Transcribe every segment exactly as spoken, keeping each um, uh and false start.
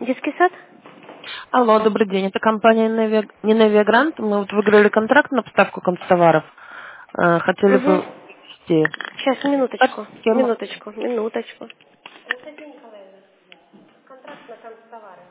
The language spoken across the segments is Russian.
Детский сад? Алло, добрый день. Это компания Неви- не Невиагрант. Мы вот выиграли контракт на поставку констоваров. Э, Хотели Угу. бы ввести. Сейчас, Скажите, минуточку, с кем- минуточку, минуточку. Анастасия Николаевна, контракт на канцтовары.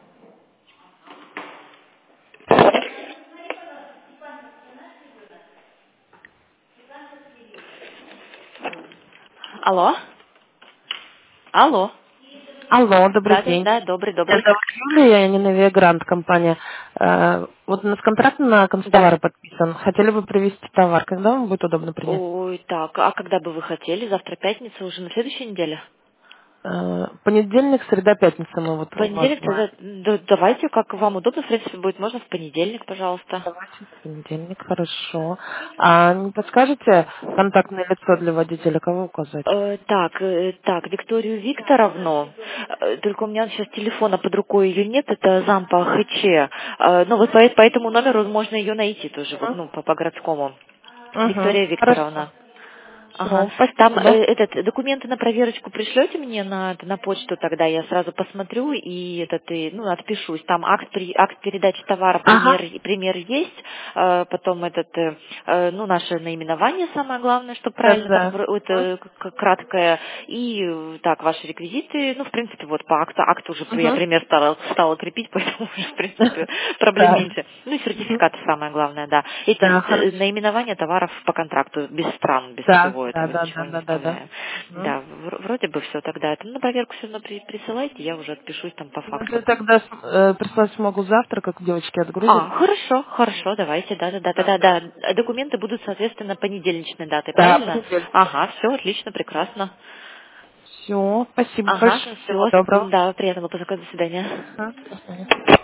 Алло? Алло. Алло, добрый Да, да, день. да, добрый, Меня добрый. зовут Юлия, я не Невиагрант компания. Э, Вот у нас контракт на Да. констовары подписан. Хотели бы привезти товар. Когда вам будет удобно принять? Ой, так, а когда бы вы хотели? Завтра пятница, уже на следующей неделе? Э, Понедельник, среда, пятница мы вот у вас Понедельник, знаем. тогда да, давайте, как вам удобно, в принципе, будет можно в понедельник, пожалуйста. Давайте в понедельник, хорошо. А не подскажете контактное лицо для водителя, кого указать? Э, так, э, так, Викторию Викторовну, э, только у меня сейчас телефона под рукой ее нет, это зам по ХЧ. Э, ну вот по, по этому номеру можно ее найти тоже, вот, ну, по, по городскому. Угу, Виктория хорошо. Викторовна. Ага. Все, Там спасибо. э, этот документы на проверочку пришлете мне на, на почту, тогда я сразу посмотрю и этот и, ну, отпишусь. Там акт, при- акт передачи товара, пример, Ага. пример есть, э, потом этот, э, э, ну, наше наименование самое главное, что Да, правильно там да. вр- это к- к- краткое, и э, так, ваши реквизиты, ну, в принципе, вот по акту, акт уже я Угу. пример стала, стала крепить, поэтому уже, в принципе, проблем Так. меньше. Ну, и Мгм. сертификаты самое главное, да. Эти Да, э, хорошо. наименования товаров по контракту, без стран, без Да, всего да, этого, да, да, ничего не да, да, да. вставляем. Мгм. Да, вр- вроде бы все тогда. Это на проверку все равно при- присылайте, я уже отпишусь там по Ну, я факту. тогда э, прислать смогу завтра, как девочки отгрузят. А, хорошо, хорошо, давайте, да-да-да, Да, тогда, да, документы будут, соответственно, понедельничной датой, да, правильно? понедельник. Ага, все, отлично, прекрасно. Все, спасибо Ага, большое. Всего все, доброго. да, приятно было познакомиться, до свидания. Мгм. До свидания.